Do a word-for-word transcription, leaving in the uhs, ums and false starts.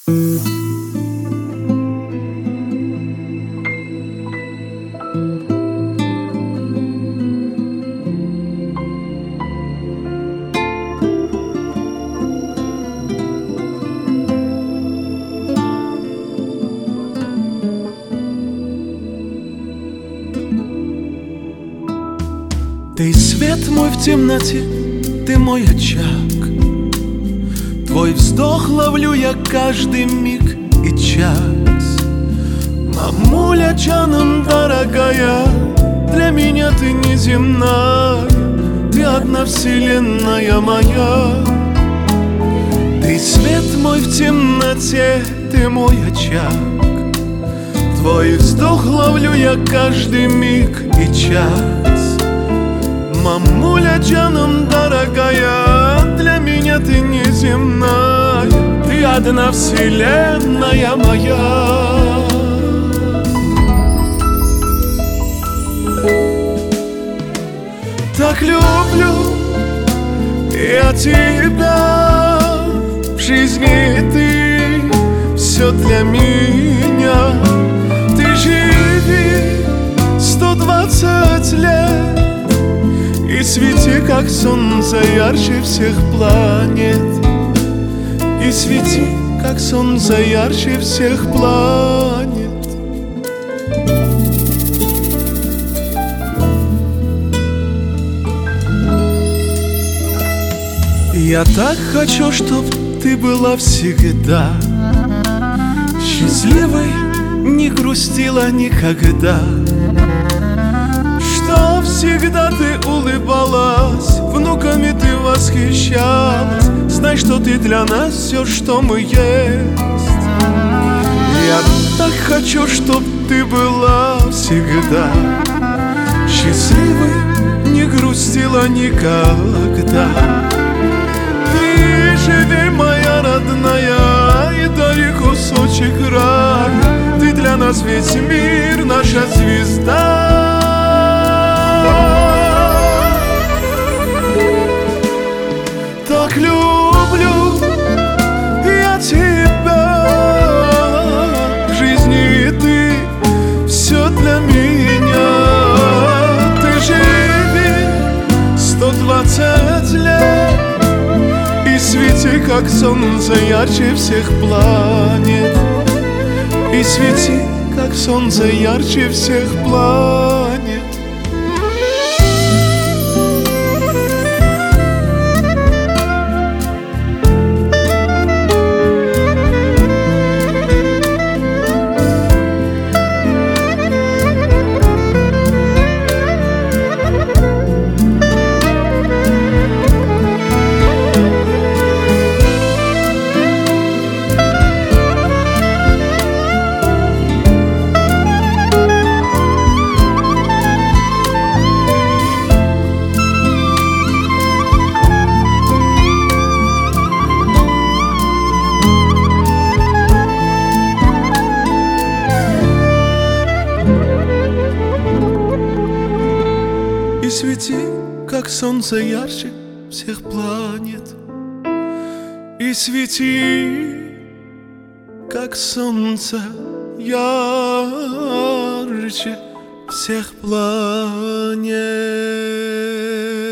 Ты свет мой в темноте, ты мой очаг. Твой вздох ловлю я каждый миг и час. Мамуля Джанам, дорогая, для меня ты неземная, ты одна вселенная моя. Ты свет мой в темноте, ты мой очаг. Твой вздох ловлю я каждый миг и час. Мамуля Джанам, дорогая, для меня ты неземная, ты одна вселенная моя. Так люблю я тебя, в жизни ты все для меня. Ты живи сто двадцать лет и свети, как солнце, ярче всех планет. И свети, как солнце, ярче всех планет. Я так хочу, чтоб ты была всегда счастливой, не грустила никогда, что всегда ты улыбалась, внуками ты восхищалась. Знай, что ты для нас все, что мы есть. Я так хочу, чтоб ты была всегда счастливой, не грустила никогда. Ты живи, моя родная, и дари кусочек рая. Ты для нас весь мир, наша звезда. Так люблю я тебя, в жизни ты все для меня. Ты живи сто двадцать лет и свети, как солнце, ярче всех планет. И свети, как солнце, ярче всех планет. И свети, как солнце, ярче всех планет. И свети, как солнце, ярче всех планет.